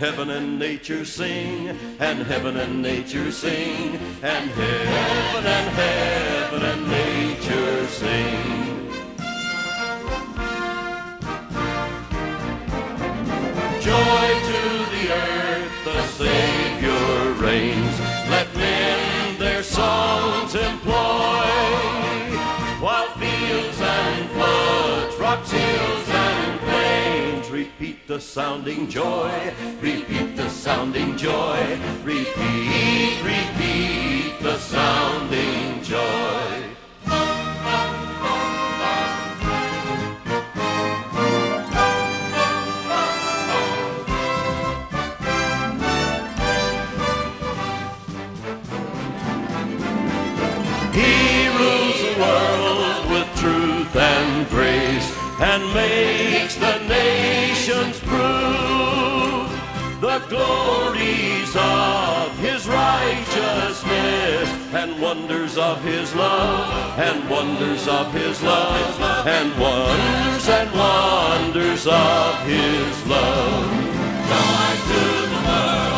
heaven and nature sing, and heaven and nature sing, and heaven and nature sing. Joy to the earth, the Savior reigns. Let men their songs employ, while fields and floods, rocks, hills, and plains repeat the sounding joy, repeat the sounding joy, repeat, repeat the sounding joy. He rules the world with truth and grace, and makes the nations prove the glories of his righteousness, and wonders of his love, and wonders of his love, and wonders of his love. Joy to the world.